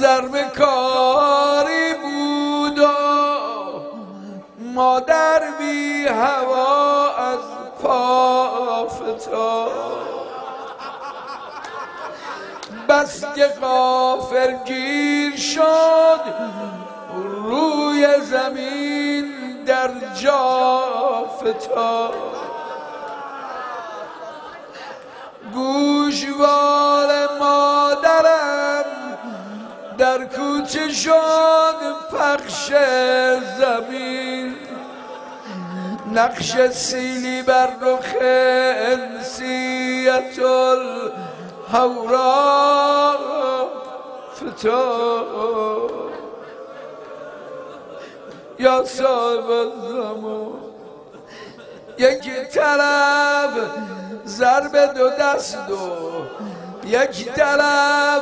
ضربه کاری بود و مادر بی هوا از پا فتاد. بس که غافل گیر شد روی زمین در جا فتاد. گوشوار مادرم در کوچه شد پخش زمین. نقش سیلی بر رخ انسیت الحورا فتاد. یا صاحب الزمان یک طرف ضرب دو دست و یک طرف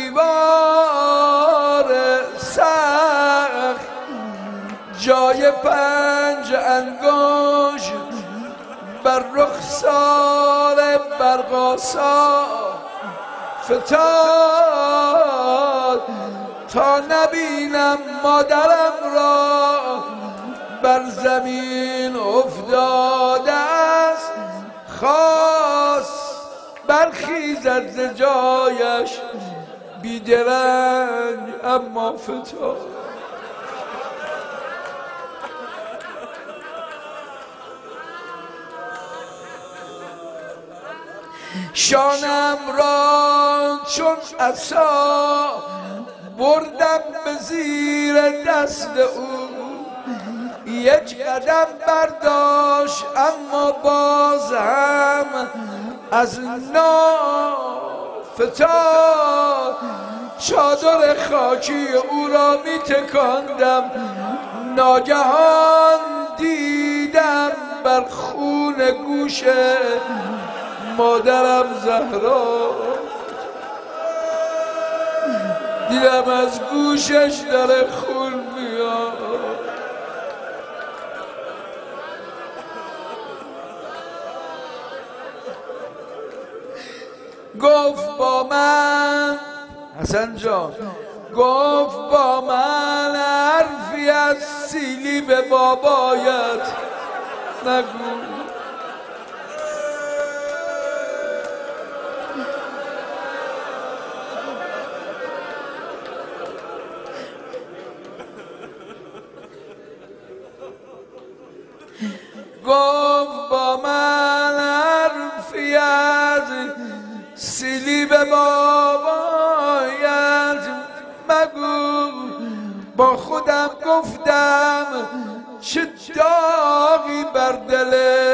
دیوار سخت، جای 5 انگشت بر رخسار برقاسا فتاد. تا نبینم مادرم را بر زمین افتاده است، خواست برخیزد ز جایش بیدرنگ اما فتاد. شانم را چون عصا بردم به زیر دست او، یک قدم برداشت اما باز هم از نا فتاد. چادر خاکی او را می تکاندم، ناگهان دیدم بر خون گوش مادرم زهرا، دیدم از گوشش داره خون میاد. گفت با من حسن جان، گفت با من حرفی از سیلی به بابایت نگو. گفت با من حرفی از سیلی به بابایت مگو. با خودم گفتم چه داغی بر دل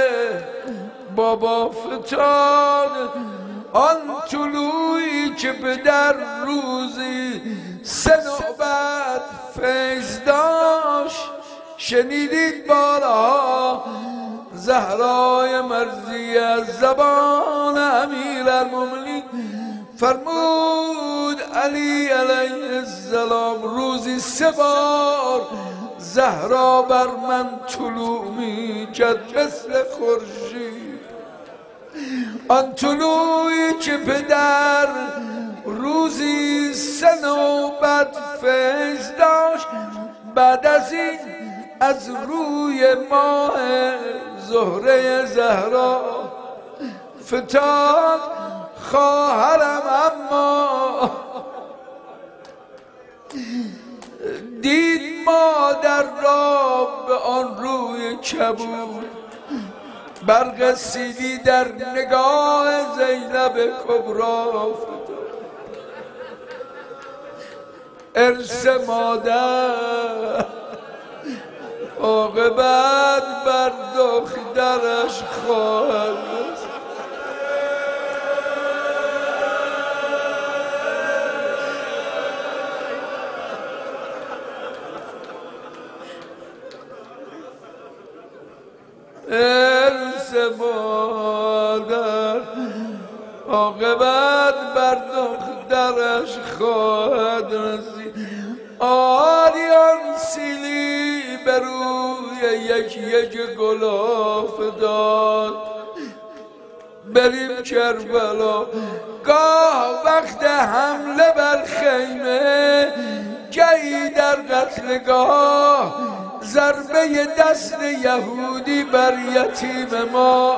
بابا فتاد. آن طلوعی که پدر روزی 3 نوبت فیض داشت، شنیدید بارها زهرای مرضی از زبان امیرالمومنین فرمود علی علیه السلام روزی 3 بار زهرا بر من طلوع می کرد مثل خورشید. آن طلوعی که پدر روزی 3 نوبت فیض داشت، بعد از این از روی ماه زهره زهرا فتاد. خواهرم اما دید مادر را به آن روی کبود، برق سیلی در نگاه زینب کبرا فتاد. ارث مادر عاقبت بر دخترش خواهد رسید. ارث مادر عاقبت بر دخترش خواهد رسید. آریان سیلی به روی یک گلاف داد. بریم کربلا. گاه وقت حمله بر خیمه شهید در قتلگاه، ضربه دست یهودی بر یتیم ما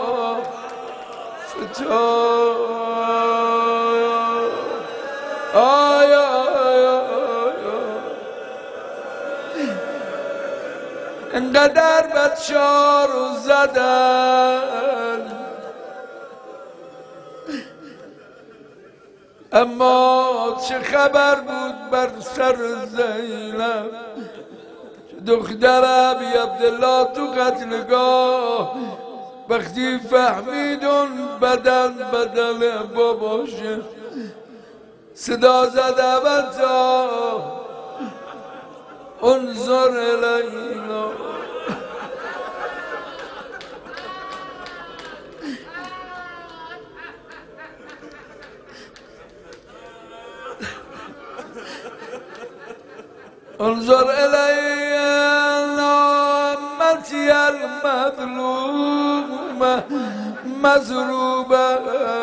انقدر بچه‌ها رو زدن، اما چه خبر بود بر سر زینب، دختر ابی عبدالله تو قتلگاه وقتی فهمید اون بدل باباشه صدا زد ابدا انظر الینا. انظر الینا امتی المظلوم مضروبه.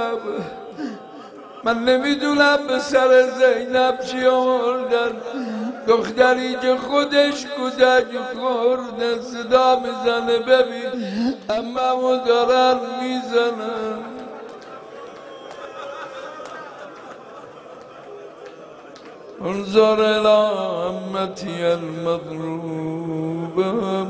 من نمیدونم به سر زینب چی آوردن، دختری که خودش کودک خورده صدا میزنه ببین عممو دارن میزنن. انظر الى امتی المظلوم.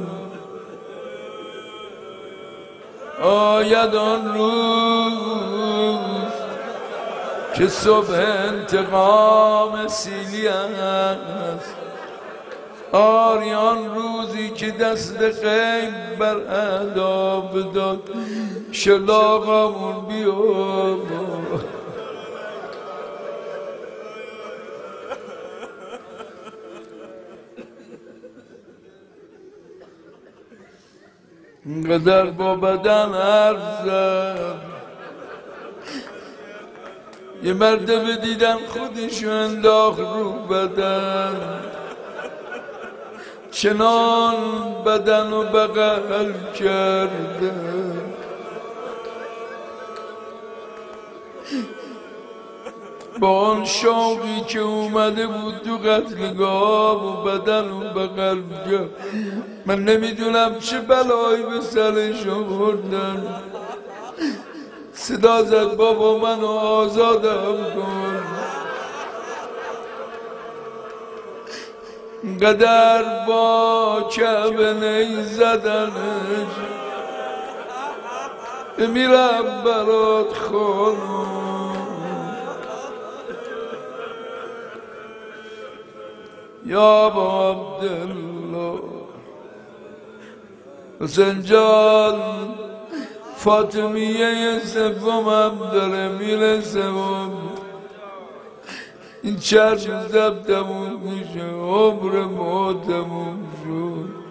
آید آن روز که صبح انتقام سیلی است، آریان روزی که دست غیب بر اعداب داد شلاقمون بیار. اینقدر با بدن حرف زد، یه مرتبه دیدم خودشو انداخت رو بدن، چنان بدن رو بغل کرده با آن شوقی که اومده بود تو قتلگاه و بدن رو بغل کرد. من نمیدونم چه بلایی به سرش آوردن. صدا زد بابا منو آزادم کن. قدر با کعبه نی زدنش بمیرم برات خانم. یا با عبدالله حسین جان فاطمیه سوم هم داره میرسه و این چند روز تموم میشه، عمر ما تموم شد.